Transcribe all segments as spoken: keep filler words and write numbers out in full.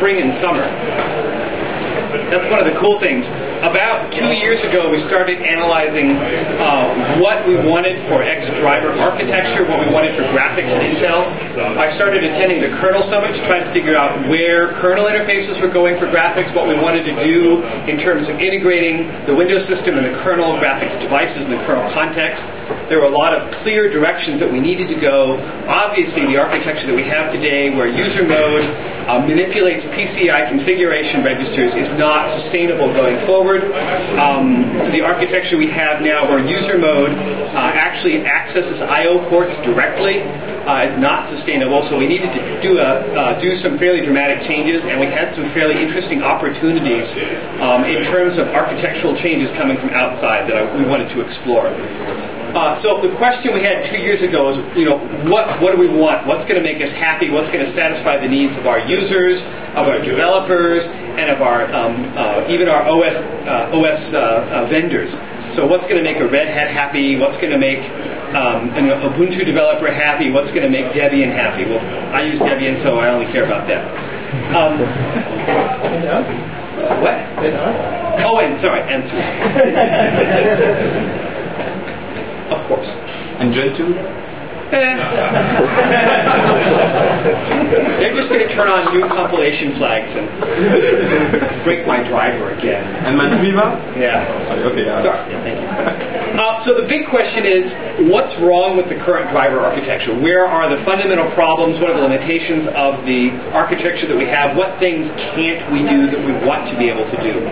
spring and summer. That's one of the cool things. About two years ago, we started analyzing uh, what we wanted for X driver architecture, what we wanted for graphics at Intel. I started attending the kernel summit to try to figure out where kernel interfaces were going for graphics, what we wanted to do in terms of integrating the Windows system and the kernel graphics devices in the kernel context. There were a lot of clear directions that we needed to go. Obviously, the architecture that we have today, where user mode uh, manipulates P C I configuration registers, is not sustainable going forward. Um, the architecture we have now, where user mode uh, actually accesses I O ports directly, uh, is not sustainable. So we needed to do a uh, do some fairly dramatic changes, and we had some fairly interesting opportunities um, in terms of architectural changes coming from outside that I, we wanted to explore. Uh, so the question we had two years ago is, you know, what what do we want? What's going to make us happy? What's going to satisfy the needs of our users, of our developers, and of our um, uh, even our O S uh, O S uh, uh, vendors? So what's going to make a Red Hat happy? What's going to make um, an Ubuntu developer happy? What's going to make Debian happy? Well, I use Debian, so I only care about that. Um, what? Oh, and sorry, and of course. And Gentoo? Eh. They're just going to turn on new compilation flags and break my driver again. And Manviva? Yeah. Okay, yeah. Sorry. Yeah, thank you. Uh, so the big question is, what's wrong with the current driver architecture? Where are the fundamental problems? What are the limitations of the architecture that we have? What things can't we do that we want to be able to do?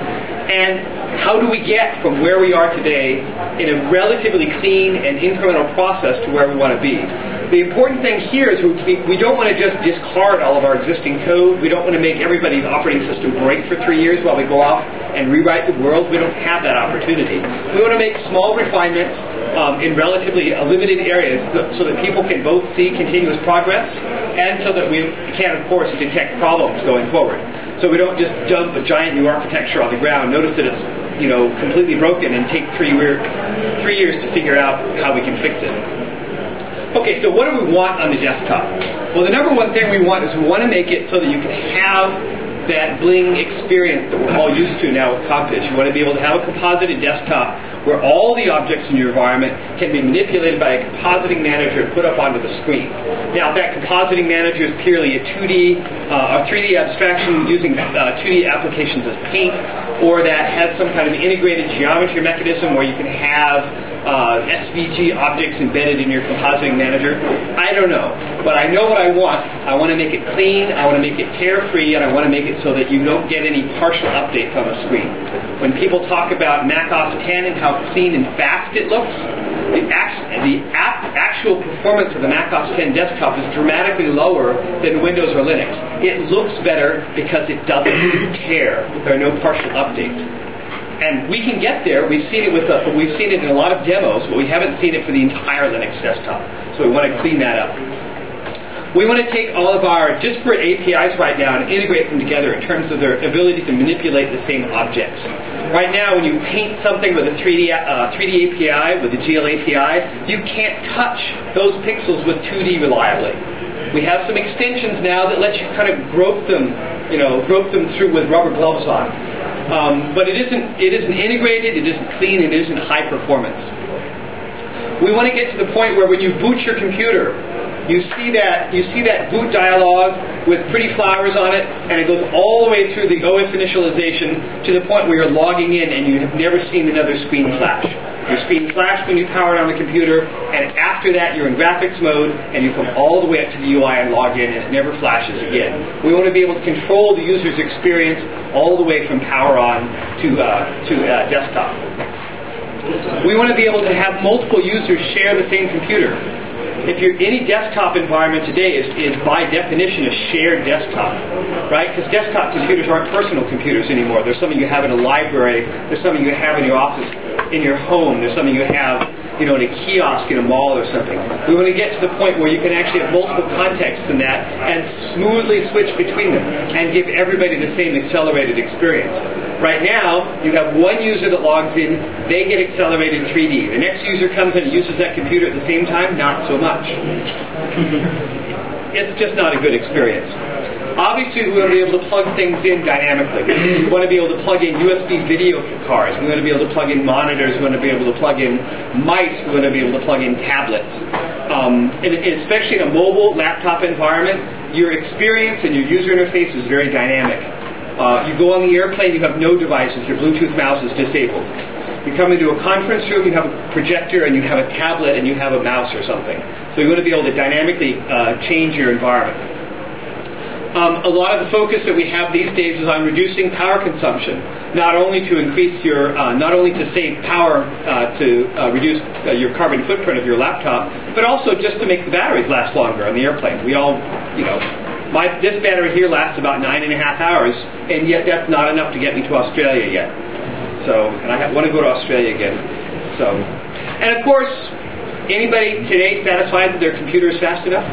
And how do we get from where we are today in a relatively clean and incremental process to where we want to be? The important thing here is we, we don't want to just discard all of our existing code. We don't want to make everybody's operating system break for three years while we go off and rewrite the world. We don't have that opportunity. We want to make small refinements um, in relatively uh, limited areas so, so that people can both see continuous progress and so that we can, of course, detect problems going forward. So we don't just dump a giant new architecture on the ground, notice that it's, you know, completely broken, and take three, weir- three years to figure out how we can fix it. Okay, so what do we want on the desktop? Well, the number one thing we want is we want to make it so that you can have that bling experience that we're all used to now with Compiz. You want to be able to have a composited desktop where all the objects in your environment can be manipulated by a compositing manager and put up onto the screen. Now, if that compositing manager is purely a two D uh, or three D abstraction using uh, two D applications as Paint, or that has some kind of integrated geometry mechanism where you can have uh, S V G objects embedded in your compositing manager, I don't know. But I know what I want. I want to make it clean, I want to make it tear-free, and I want to make it so that you don't get any partial updates on the screen. When people talk about Mac O S ten and how clean and fast it looks, the, act, the ap- actual performance of the Mac O S ten desktop is dramatically lower than Windows or Linux. It looks better because it doesn't tear. There are no partial updates. And we can get there. We've seen it with the, we've seen it in a lot of demos, but we haven't seen it for the entire Linux desktop. So we want to clean that up. We want to take all of our disparate A P Is right now and integrate them together in terms of their ability to manipulate the same objects. Right now, when you paint something with a three D, uh, three D A P I, with a G L A P I, you can't touch those pixels with two D reliably. We have some extensions now that let you kind of grope them, you know, grope them through with rubber gloves on. Um, but it isn't, it isn't integrated, it isn't clean, it isn't high performance. We want to get to the point where when you boot your computer, you see that you see that boot dialog with pretty flowers on it, and it goes all the way through the O S initialization to the point where you're logging in and you have never seen another screen flash. Your screen flashed when you powered on the computer, and after that you're in graphics mode, and you come all the way up to the U I and log in, and it never flashes again. We want to be able to control the user's experience all the way from power on to uh, to uh, desktop. We want to be able to have multiple users share the same computer. If you're any desktop environment today is, is by definition a shared desktop, right? Because desktop computers aren't personal computers anymore. There's something you have in a library. There's something you have in your office, in your home. There's something you have, you know, in a kiosk in a mall or something. We want to get to the point where you can actually have multiple contexts in that and smoothly switch between them and give everybody the same accelerated experience. Right now, you have one user that logs in, they get accelerated three D. The next user comes in and uses that computer at the same time, not so much. It's just not a good experience. Obviously, we want to be able to plug things in dynamically. We want to be able to plug in U S B video cards. We want to be able to plug in monitors. We want to be able to plug in mice. We want to be able to plug in tablets. Um, and especially in a mobile laptop environment, your experience and your user interface is very dynamic. Uh, you go on the airplane, you have no devices. Your Bluetooth mouse is disabled. You come into a conference room, you have a projector, and you have a tablet, and you have a mouse or something. So you want to be able to dynamically uh, change your environment. Um, a lot of the focus that we have these days is on reducing power consumption, not only to increase your, uh, not only to save power uh, to uh, reduce uh, your carbon footprint of your laptop, but also just to make the batteries last longer on the airplane. We all, you know, my this battery here lasts about nine and a half hours, and yet that's not enough to get me to Australia yet. So, and I want to go to Australia again. So, and of course, anybody today satisfied that their computer is fast enough?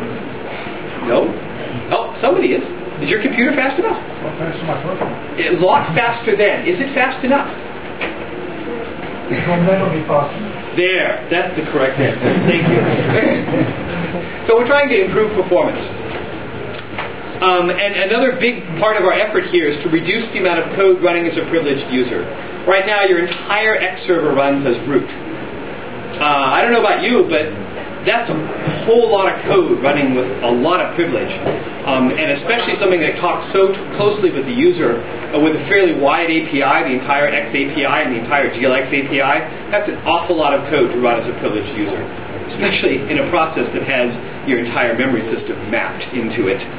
No. Oh, somebody is. Is your computer fast enough? Well, faster my phone. A lot faster than. Is it fast enough? Well, then it'll be faster. There. That's the correct answer. Thank you. So we're trying to improve performance. Um, and another big part of our effort here is to reduce the amount of code running as a privileged user. Right now, your entire X server runs as root. Uh, I don't know about you, but that's a whole lot of code running with a lot of privilege. Um, and especially something that talks so t- closely with the user, uh, with a fairly wide A P I, the entire X A P I and the entire G L X A P I, that's an awful lot of code to run as a privileged user. Especially in a process that has your entire memory system mapped into it.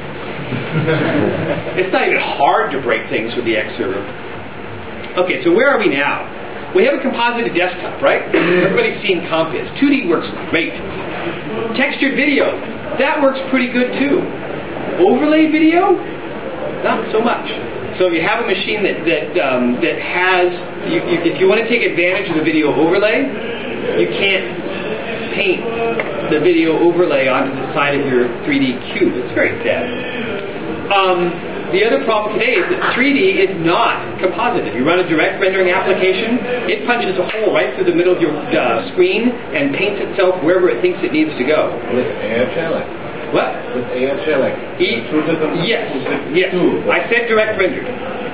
It's not even hard to break things with the X server. Okay, so where are we now? We have a composited desktop, right? Everybody's seen Compiz. two D works great. Textured video, that works pretty good too. Overlay video, not so much. So if you have a machine that that um, that has, you, you, if you want to take advantage of the video overlay, you can't paint the video overlay onto the side of your three D cube. It's very sad. Um, the other problem today is that three D is not composited. You run a direct rendering application, it punches a hole right through the middle of your uh, screen and paints itself wherever it thinks it needs to go. With Airshell? What? With Airshell? E- yes, yes. I said direct rendered.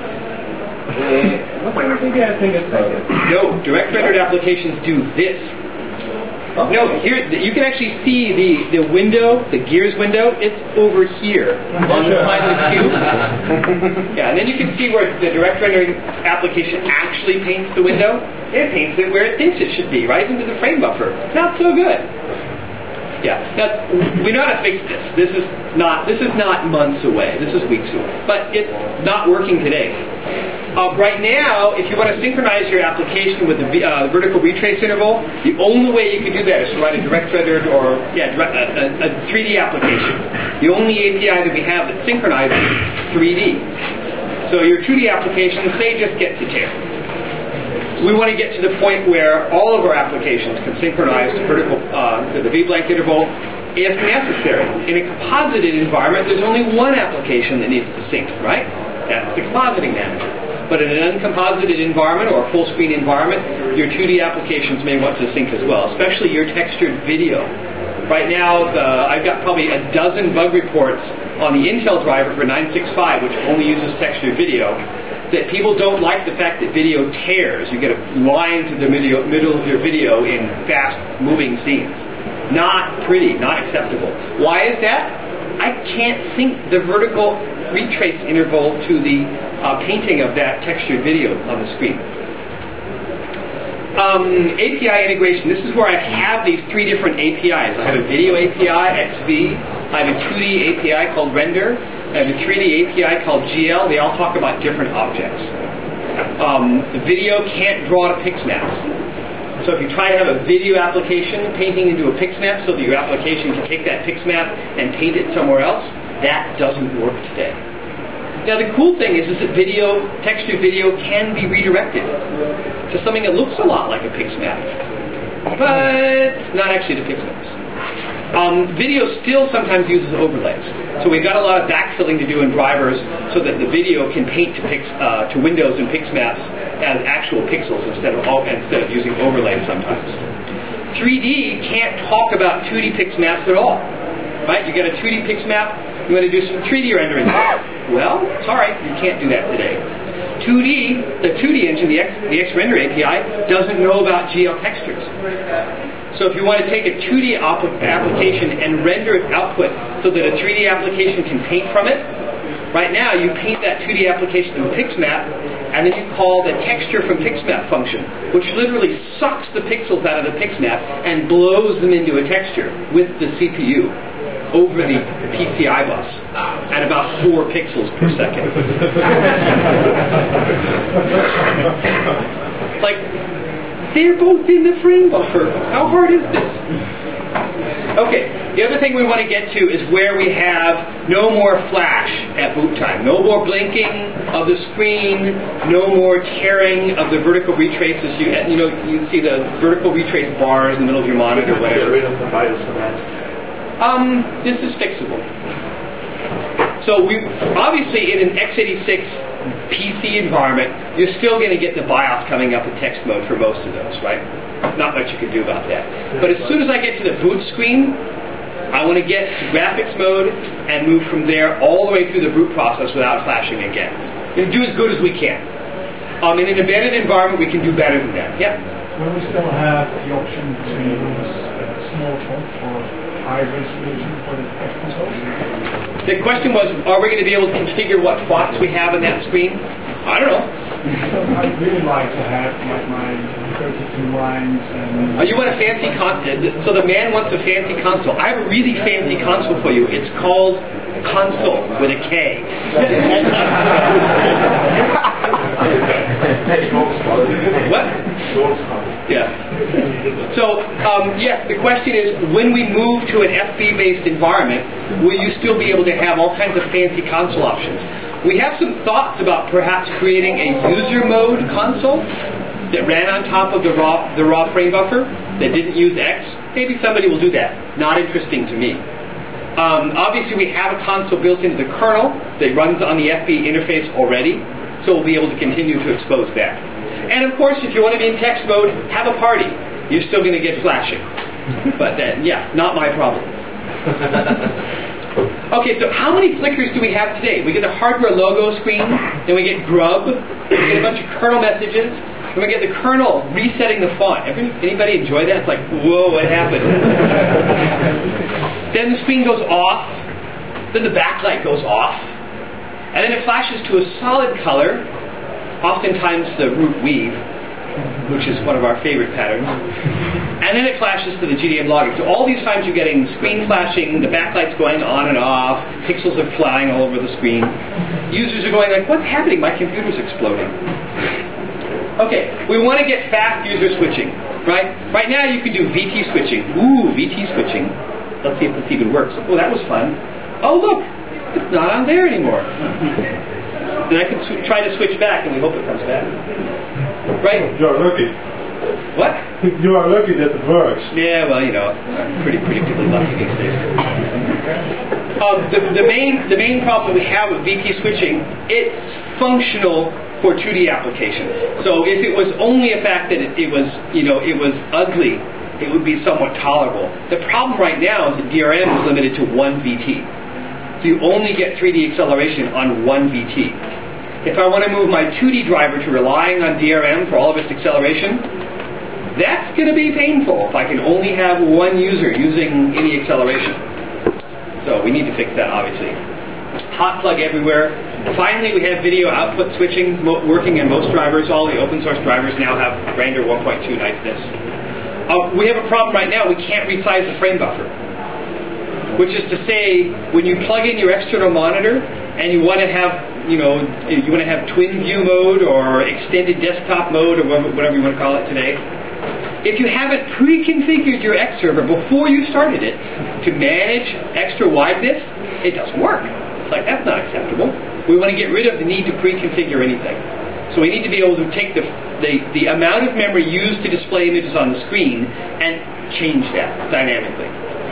Uh, maybe I think it's like it. No, direct rendered applications do this. Okay. No, here you can actually see the, the window, the gears window. It's over here on the side of the cube. Yeah, and then you can see where the direct rendering application actually paints the window. It paints it where it thinks it should be, right into the frame buffer. Not so good. Yeah, now we know how to fix this. This is not this is not months away. This is weeks away, but it's not working today. Uh, right now, if you want to synchronize your application with the uh, vertical retrace interval, the only way you can do that is to write a direct rendered or yeah, direct, a, a, a three D application. The only A P I that we have that synchronizes three D. So your two D applications, they just get to tear. We want to get to the point where all of our applications can synchronize to vertical uh, to the V-blank interval if necessary. In a composited environment, there's only one application that needs to sync, right? That's the compositing manager. But in an uncomposited environment or a full screen environment, your two D applications may want to sync as well, especially your textured video. Right now, uh, I've got probably a dozen bug reports on the Intel driver for nine sixty-five, which only uses textured video, that people don't like the fact that video tears. You get a line through the video, middle of your video in fast-moving scenes. Not pretty, not acceptable. Why is that? I can't sync the vertical retrace interval to the uh, painting of that textured video on the screen. Um, A P I integration. This is where I have these three different A P Is. I have a video A P I, X V. I have a two D A P I called Render. I have a three D A P I called G L. They all talk about different objects. Um, the video can't draw to pixmaps. So if you try to have a video application painting into a pixmap so that your application can take that pixmap and paint it somewhere else, that doesn't work today. Now the cool thing is, is that video, textured video can be redirected to something that looks a lot like a pixmap, but not actually to pixmaps. Um, video still sometimes uses overlays. So we've got a lot of backfilling to do in drivers so that the video can paint to, pix, uh, to windows and pixmaps as actual pixels instead of all, instead of using overlays sometimes. three D can't talk about two D pixmaps at all. Right? You get a two D pixmap, You want to do some three D rendering. Well, sorry, you can't do that today. two D, the two D engine, the X, the XRender A P I, doesn't know about G L textures. So if you want to take a two D op- application and render its output so that a three D application can paint from it, right now you paint that two D application in PixMap, and then you call the texture from PixMap function, which literally sucks the pixels out of the PixMap and blows them into a texture with the C P U over the P C I bus at about four pixels per second. Like, they're both in the frame buffer. How hard is this? Okay, the other thing we want to get to is where we have no more flash at boot time. No more blinking of the screen, no more tearing of the vertical retraces. You, you know, you see the vertical retrace bars in the middle of your monitor or whatever. Get rid of the BIOS commands. Um, this is fixable. So we obviously in an x eighty-six P C environment, you're still going to get the BIOS coming up in text mode for most of those, right? Not much you can do about that. But as soon as I get to the boot screen, I want to get to graphics mode and move from there all the way through the boot process without flashing again. And do as good as we can. Um, in an embedded environment, we can do better than that. Yeah? Will we still have the option to use small font for high resolution for the text consoles? The question was, are we going to be able to configure what fonts we have in that screen? I don't know. I'd really like to have like my thirty-two lines and... Oh, you want a fancy console? So the man wants a fancy console. I have a really fancy console for you. It's called Console with a K. What? Yeah. So, um, yes, the question is, when we move to an F B-based environment, will you still be able to have all kinds of fancy console options? We have some thoughts about perhaps creating a user mode console that ran on top of the raw the raw frame buffer that didn't use X. Maybe somebody will do that. Not interesting to me. Um, obviously, we have a console built into the kernel that runs on the F B interface already, so we'll be able to continue to expose that. And of course, if you want to be in text mode, have a party. You're still going to get flashing. But then, yeah, not my problem. Okay, so how many flickers do we have today? We get the hardware logo screen, then we get grub, we get a bunch of kernel messages, and we get the kernel resetting the font. Every, anybody enjoy that? It's like, whoa, what happened? Then the screen goes off, then the backlight goes off, and then it flashes to a solid color, oftentimes the root weave, which is one of our favorite patterns. And then it flashes to the G D M logging. So all these times you're getting screen flashing, the backlight's going on and off, pixels are flying all over the screen. Users are going like, what's happening? My computer's exploding. Okay, we want to get fast user switching, right? Right now you can do V T switching. Ooh, V T switching. Let's see if this even works. Oh, that was fun. Oh, look, it's not on there anymore. Then I can sw- try to switch back, and we hope it comes back. Right? You're lucky. What? You are lucky that it works. Yeah, well, you know, I'm pretty predictably lucky these days. Um, the, the main the main problem we have with V T switching, it's functional for two D applications. So if it was only a fact that it, it was, you know, it was ugly, it would be somewhat tolerable. The problem right now is that D R M is limited to one V T. So you only get three D acceleration on one V T. If I want to move my two D driver to relying on D R M for all of its acceleration, that's going to be painful if I can only have one user using any acceleration. So we need to fix that, obviously. Hot plug everywhere. Finally, we have video output switching mo- working in most drivers. All the open source drivers now have Render one point two niceness. Uh, we have a problem right now. We can't resize the frame buffer. Which is to say, when you plug in your external monitor and you want to have, you know, you want to have twin view mode or extended desktop mode or whatever you want to call it today, if you haven't pre-configured your X server before you started it to manage extra wideness, it doesn't work. It's like, that's not acceptable. We want to get rid of the need to pre-configure anything. So we need to be able to take the, the, the amount of memory used to display images on the screen and change that dynamically.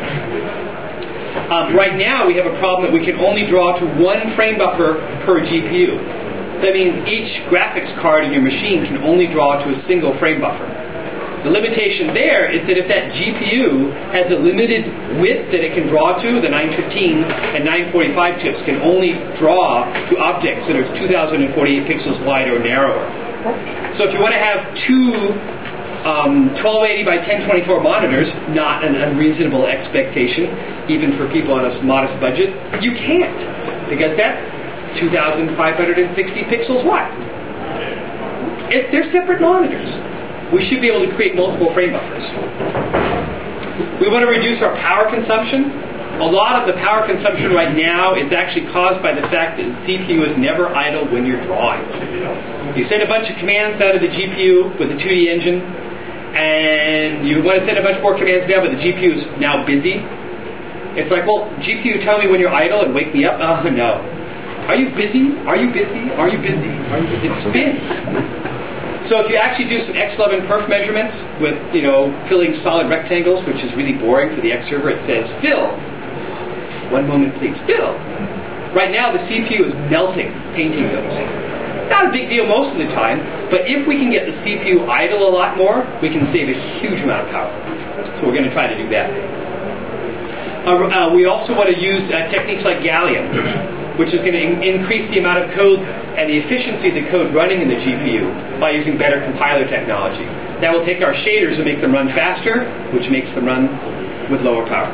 Um, right now, we have a problem that we can only draw to one frame buffer per G P U. That means each graphics card in your machine can only draw to a single frame buffer. The limitation there is that if that G P U has a limited width that it can draw to, the nine fifteen and nine forty-five chips can only draw to objects that are two thousand forty-eight pixels wide or narrower. So if you want to have two um, twelve eighty by ten twenty-four monitors, not an unreasonable expectation, even for people on a modest budget, you can't, because that's two thousand five hundred sixty pixels wide. It, they're separate monitors. We should be able to create multiple frame buffers. We want to reduce our power consumption. A lot of the power consumption right now is actually caused by the fact that the C P U is never idle when you're drawing. You send a bunch of commands out of the G P U with the two D engine, and you want to send a bunch more commands now, but the G P U is now busy. It's like, well, G P U, tell me when you're idle and wake me up. Oh, no. Are you busy? Are you busy? Are you busy? Are you busy? It spins. So if you actually do some X eleven perf measurements with, you know, filling solid rectangles, which is really boring for the X server, it says, fill. One moment, please. Fill. Right now, the C P U is melting, painting those. Not a big deal most of the time, but if we can get the C P U idle a lot more, we can save a huge amount of power. So we're going to try to do that. Uh, uh, we also want to use uh, techniques like Gallium, which is going to in- increase the amount of code and the efficiency of the code running in the G P U by using better compiler technology. That will take our shaders and make them run faster, which makes them run with lower power.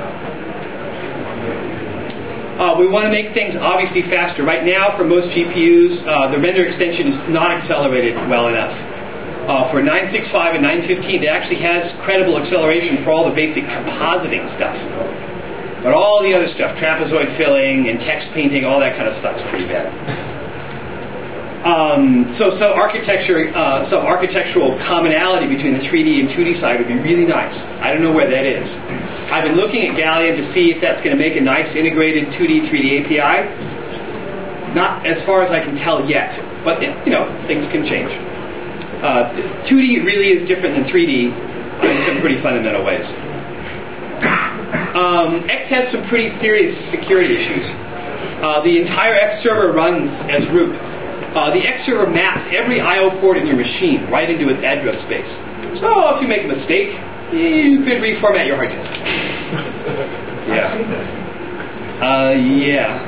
Uh, we want to make things obviously faster. Right now, for most G P Us, uh, the render extension is not accelerated well enough. Uh, for nine sixty-five and nine fifteen, it actually has credible acceleration for all the basic compositing stuff. But all the other stuff, trapezoid filling and text painting, all that kind of stuff is pretty bad. Um, so some architecture, uh, some architectural commonality between the three D and two D side would be really nice. I don't know where that is. I've been looking at Gallium to see if that's going to make a nice integrated two D, three D A P I. Not as far as I can tell yet, but it, you know, things can change. Uh, two D really is different than three D in some pretty fundamental ways. Um, X has some pretty serious security issues. Uh, the entire X server runs as root. Uh, the X server maps every I O port in your machine right into its address space. So if you make a mistake, you could reformat your hard disk. Yeah. Uh, yeah.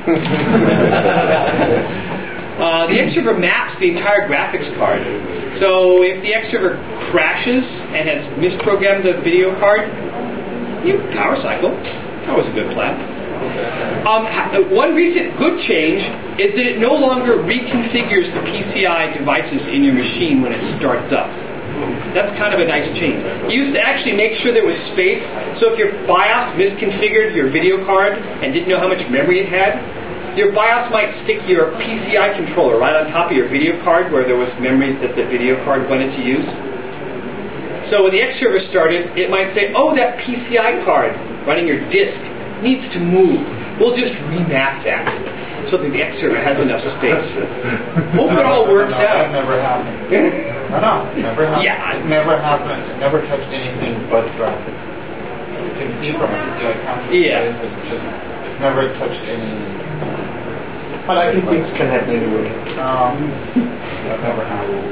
uh, the X server maps the entire graphics card. So if the X server crashes and has misprogrammed the video card, you power cycle. That was a good plan. Um, one recent good change is that it no longer reconfigures the P C I devices in your machine when it starts up. That's kind of a nice change. It used to actually make sure there was space, so if your BIOS misconfigured your video card and didn't know how much memory it had, your BIOS might stick your P C I controller right on top of your video card where there was memory that the video card wanted to use. So when the X server started, it might say, oh, that P C I card running your disk needs to move. We'll just remap that so that the X server has enough space. Hope it all works no, out. That never happened. no, no, it never happened. Yeah. It never happened. It never touched anything but graphics. You can see from a P C I counter. Yeah. It's just never touched any. But I think things can happen anyway. Um, that never happened.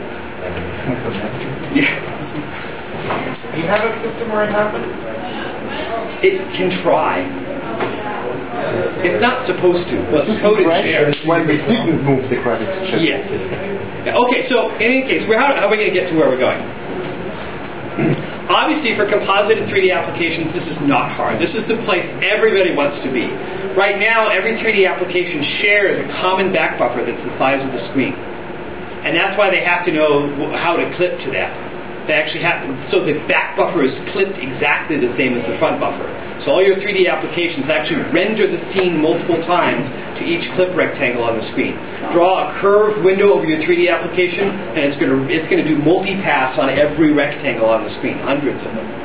Yeah. Do you have a system where it happened? It can try. It's not supposed to. Well, the code is there. When we didn't move the graphics chip. Yes. Yeah, okay, so in any case, we're, how, how are we going to get to where we're going? Obviously, for composited three D applications, this is not hard. This is the place everybody wants to be. Right now, every three D application shares a common back buffer that's the size of the screen. And that's why they have to know how to clip to that. They actually have to, so the back buffer is clipped exactly the same as the front buffer. So all your three D applications actually render the scene multiple times to each clip rectangle on the screen. Draw a curved window over your three D application, and it's going to it's going to do multipass on every rectangle on the screen, hundreds of them.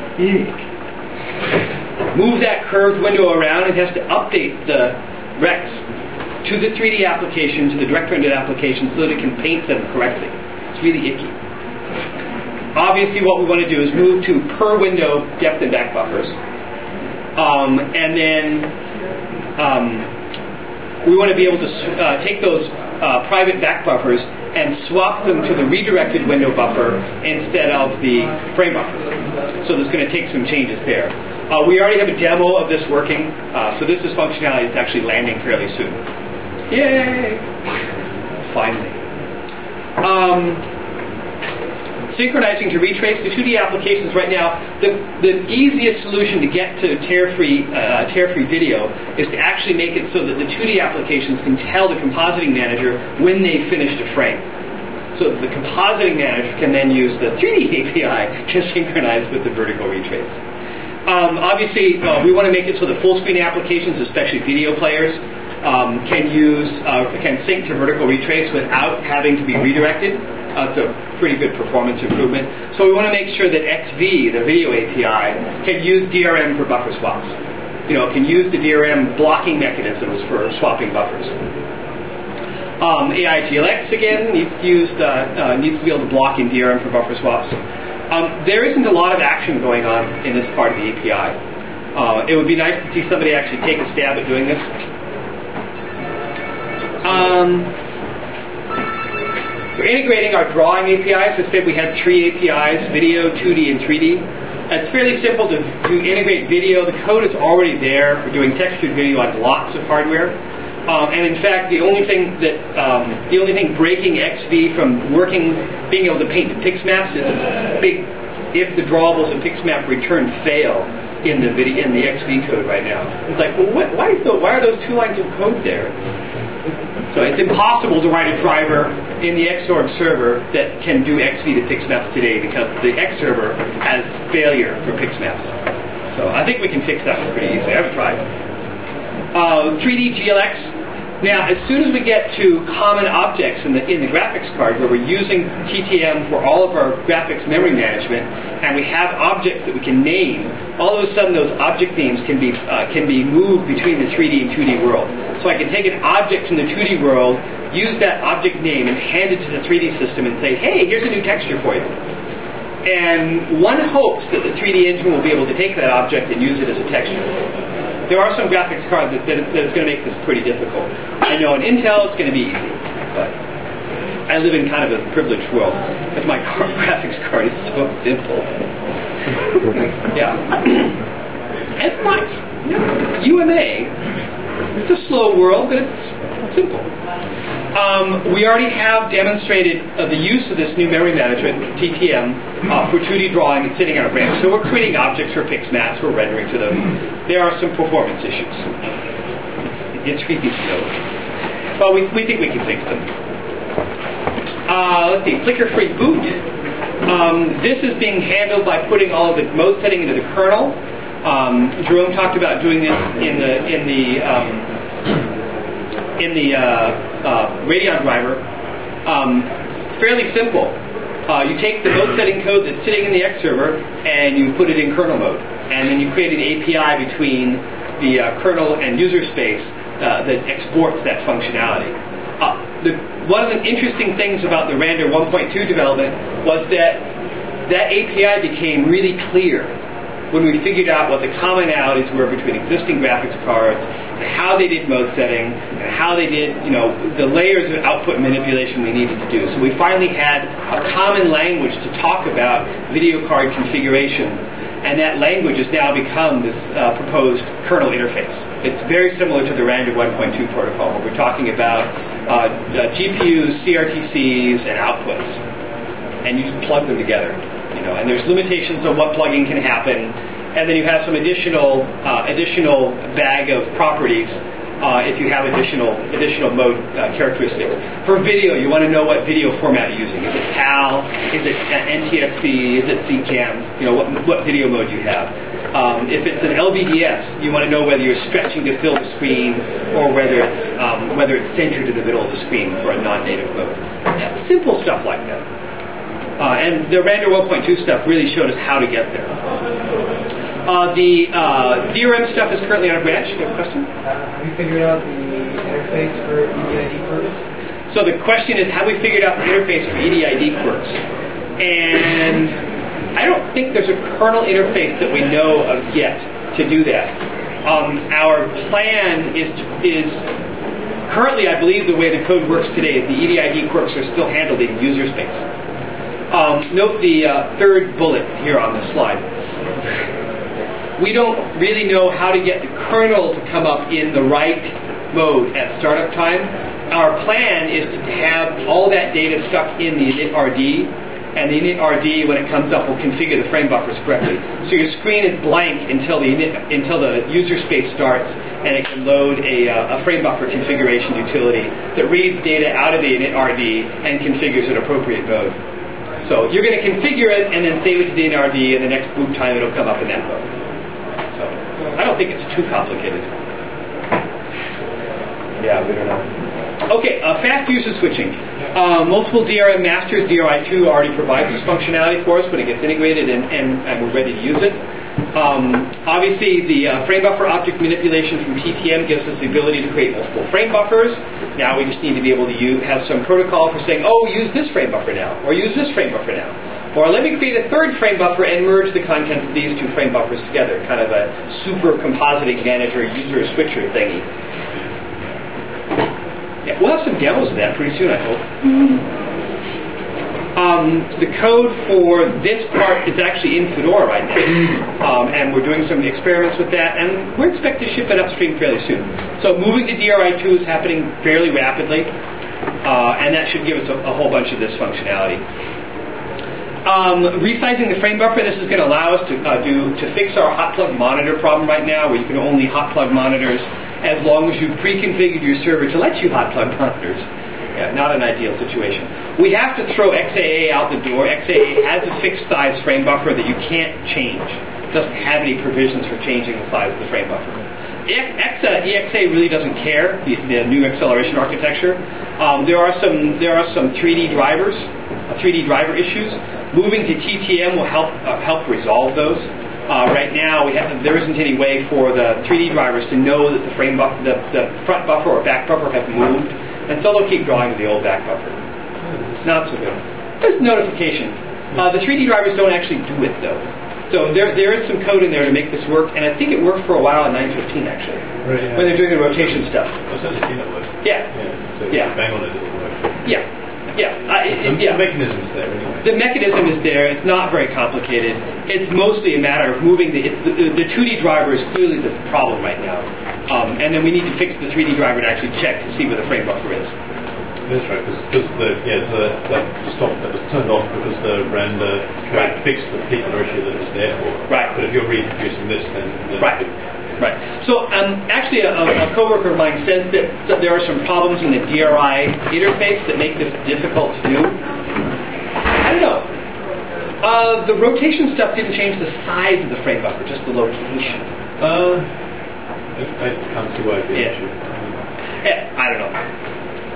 Move that curved window around. It has to update the recs to the three D application, to the direct rendered application, so that it can paint them correctly. It's really icky. Obviously, what we want to do is move to per window depth and back buffers. Um, and then um, we want to be able to uh, take those uh, private back buffers and swap them to the redirected window buffer instead of the frame buffer. So there's going to take some changes there. Uh, we already have a demo of this working, uh, so this is functionality that's actually landing fairly soon. Yay! Finally. Um, synchronizing to retrace the two D applications right now. The, the easiest solution to get to tear-free uh, tear-free video is to actually make it so that the two D applications can tell the compositing manager when they've finished a frame. So that the compositing manager can then use the three D A P I to synchronize with the vertical retrace. Um, obviously, uh, we want to make it so that full-screen applications, especially video players, um, can use uh, can sync to vertical retrace without having to be redirected. Uh, it's a pretty good performance improvement. So we want to make sure that X V, the video A P I, can use D R M for buffer swaps. You know, can use the D R M blocking mechanisms for swapping buffers. Um, A I G L X again needs to use uh, uh, needs to be able to block in D R M for buffer swaps. Um, there isn't a lot of action going on in this part of the A P I. Uh, it would be nice to see somebody actually take a stab at doing this. Um, we're integrating our drawing A P Is. I said we had three A P Is, video, two D, and three D. It's fairly simple to, to integrate video. The code is already there for doing textured video on lots of hardware. Um, and in fact, the only thing that um, the only thing breaking X V from working, being able to paint the pixmaps is a big if the drawables and pixmap return fail in the video in the X V code right now. It's like, well, what, why is the why are those two lines of code there? So it's impossible to write a driver in the Xorg server that can do X V to pixmaps today because the X server has failure for pixmaps. So I think we can fix that one pretty easily. I haven't tried. Uh, three D G L X. Now, as soon as we get to common objects in the in the graphics card, where we're using T T M for all of our graphics memory management, and we have objects that we can name, all of a sudden those object names can be uh, can be moved between the three D and two D world. So I can take an object from the two D world, use that object name, and hand it to the three D system and say, "Hey, here's a new texture for you." And one hopes that the three D engine will be able to take that object and use it as a texture. There are some graphics cards that, that, that is going to make this pretty difficult. I know in Intel it's going to be easy, but I live in kind of a privileged world because my car, graphics card is so simple. Yeah. It's nice. U M A, it's a slow world, but it's simple. Um, we already have demonstrated uh, the use of this new memory management, T T M, uh, for two D drawing. It's sitting on a branch. So we're creating objects for pixmaps, we're rendering to them. There are some performance issues. It's really slow. Well, we, we think we can fix them. Uh, let's see, flicker-free boot. Um, this is being handled by putting all of the mode setting into the kernel. Um, Jerome talked about doing this in the in the um, in the uh, uh, Radeon driver. Um, fairly simple. Uh, you take the mode setting code that's sitting in the X server and you put it in kernel mode, and then you create an A P I between the uh, kernel and user space uh, that exports that functionality. Uh, the, one of the interesting things about the Randor one point two development was that that A P I became really clear when we figured out what the commonalities were between existing graphics cards and how they did mode setting and how they did, you know, the layers of output manipulation we needed to do. So we finally had a common language to talk about video card configuration, and that language has now become this uh, proposed kernel interface. It's very similar to the Randor one point two protocol, where we're talking about uh, uh, G P Us, C R T Cs, and outputs, and you just plug them together. You know, and there's limitations on what plugging can happen, and then you have some additional uh, additional bag of properties uh, if you have additional additional mode uh, characteristics. For video, you want to know what video format you're using. Is it PAL? Is it N T S C? Is it C CAM? You know, what, what video mode you have. Um, if it's an L V D S, you want to know whether you're stretching to fill the screen or whether it's um, whether it's centered in the middle of the screen for a non-native mode. Simple stuff like that. Uh, and the Randor one point two stuff really showed us how to get there. Uh, the uh, D R M stuff is currently on a branch. You have a question? Uh, have you figured out the interface for E D I D quirks? So the question is, have we figured out the interface for E D I D quirks? And I don't think there's a kernel interface that we know of yet to do that. Um, our plan is to, is currently, I believe the way the code works today is the E D I D quirks are still handled in user space. Um, note the uh, third bullet here on this slide. We don't really know how to get the kernel to come up in the right mode at startup time. Our plan is to have all that data stuck in the initRD, and the initRD, when it comes up, will configure the frame buffers correctly. So your screen is blank until the init, until the user space starts, and it can load a, uh, a frame buffer configuration utility that reads data out of the initRD and configures an appropriate mode. So you're going to configure it and then save it to the initRD, and the next boot time it'll come up in that mode. So I don't think it's too complicated. Yeah, we don't know. Okay, uh, fast user switching. Uh, multiple D R M masters, D R I two already provides this functionality for us when it gets integrated and, and, and we're ready to use it. Um, obviously, the uh, frame buffer object manipulation from T T M gives us the ability to create multiple frame buffers. Now we just need to be able to use, have some protocol for saying, oh, use this frame buffer now, or use this frame buffer now. Or let me create a third frame buffer and merge the contents of these two frame buffers together. Kind of a super compositing manager user switcher thingy. Yeah, we'll have some demos of that pretty soon, I hope. Um, the code for this part is actually in Fedora right now. Um, and we're doing some experiments with that, and we're expected to ship it upstream fairly soon. So moving to D R I two is happening fairly rapidly, uh, and that should give us a, a whole bunch of this functionality. Um, resizing the frame buffer, this is going to allow us to uh, do to fix our hot plug monitor problem right now, where you can only hot plug monitors as long as you've pre-configured your server to let you hot plug monitors. Yeah, not an ideal situation. We have to throw X A A out the door. X A A has a fixed size frame buffer that you can't change. It doesn't have any provisions for changing the size of the frame buffer. X, uh, E X A really doesn't care, the, the new acceleration architecture. Um, there are some there are some three D drivers, uh, three D driver issues. Moving to T T M will help uh, help resolve those. Uh, right now, we have, there isn't any way for the three D drivers to know that the frame buff, the, the front buffer or back buffer have moved, and so they'll keep drawing to the old back buffer. Not so good. There's notification. Uh, the three D drivers don't actually do it though. So there there is some code in there to make this work, and I think it worked for a while in nine fifteen actually, Right, yeah. when they're doing the rotation stuff. I've certainly seen it work. Yeah, Yeah. So Yeah. bang on it, it'll work. yeah, yeah. Uh, it, it, The yeah. mechanism's there anyway. The mechanism is there. It's not very complicated. It's mostly a matter of moving the it's the, the two D driver is clearly the problem right now, um, and then we need to fix the three D driver to actually check to see where the frame buffer is. That's right, because the yeah the that stop that was turned off because the render code Right. fixed the particular issue that it's there for. Right. But if you're reintroducing this, then, then Right. Right. So um, actually, a, a coworker of mine says that th- there are some problems in the D R I interface that make this difficult to do. I don't know. Uh, the rotation stuff didn't change the size of the frame buffer, just the location. Uh, I, I can't see why it'd be an Yeah. issue. Yeah, I don't know.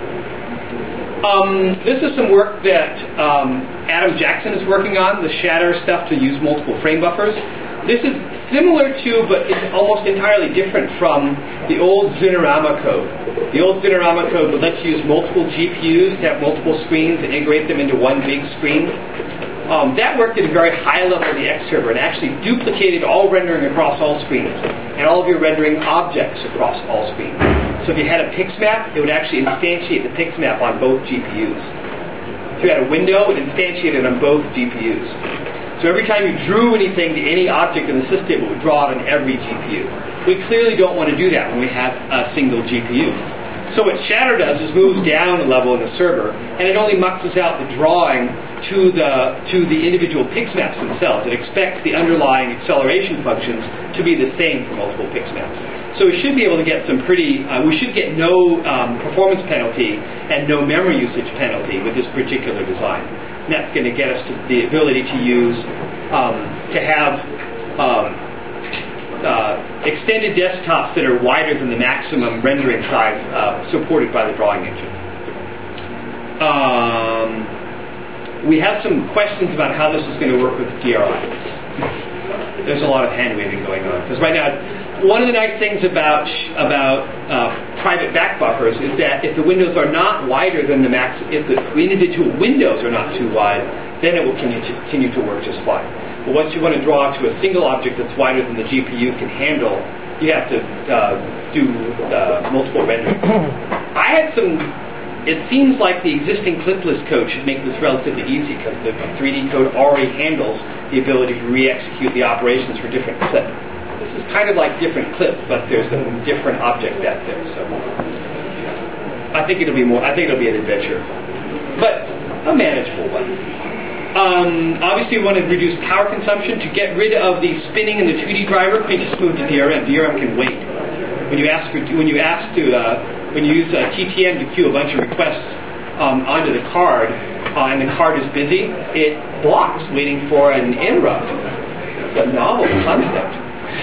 Um, this is some work that um, Adam Jackson is working on, the shatter stuff to use multiple frame buffers. This is similar to, but it's almost entirely different from the old Xinerama code. The old Xinerama code would let you use multiple G P Us to have multiple screens and integrate them into one big screen. Um, that worked at a very high level of the X server and actually duplicated all rendering across all screens and all of your rendering objects across all screens. So if you had a PixMap, it would actually instantiate the PixMap on both G P Us. If you had a window, it instantiated on both G P Us. So every time you drew anything to any object in the system, it would draw it on every G P U. We clearly don't want to do that when we have a single G P U. So what Shatter does is moves down a level in the server, and it only muxes out the drawing to the to the individual PixMaps themselves. It expects the underlying acceleration functions to be the same for multiple PixMaps. So we should be able to get some pretty, uh, we should get no um, performance penalty and no memory usage penalty with this particular design. And that's going to get us to the ability to use, um, to have um, uh, extended desktops that are wider than the maximum rendering size uh, supported by the drawing engine. Um, we have some questions about how this is going to work with D R I. There's a lot of hand waving going on because right now, one of the nice things about about uh, private back buffers is that if the windows are not wider than the max, if the individual windows are not too wide, then it will continue to, continue to work just fine. But once you want to draw to a single object that's wider than the G P U can handle, you have to uh, do uh, multiple rendering. I had some. It seems like the existing clipless code should make this relatively easy because the three D code already handles the ability to re-execute the operations for different clip. This is kind of like different clip, but there's a different object set there. So I think it'll be more. I think it'll be an adventure, but a manageable one. Um, obviously, we want to reduce power consumption. To get rid of the spinning in the two D driver, we just move to D R M. D R M can wait. When you ask for, when you ask to, uh, when you use uh, T T M to queue a bunch of requests um, onto the card, uh, and the card is busy, it blocks, waiting for an interrupt. It's a novel concept.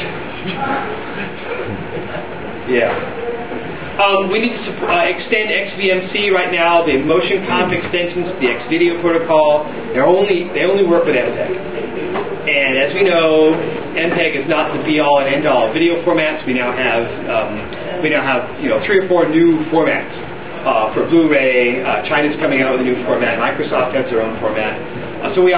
Yeah. Um, we need to uh, extend X V M C right now. The motion conf extensions, the Xvideo protocol, they're only they only work with M P E G. And as we know, M P E G is not the be-all and end-all of video formats. We now have um, we now have you know three or four new formats uh, for Blu-ray. Uh, China's coming out with a new format. Microsoft has their own format. Uh, so we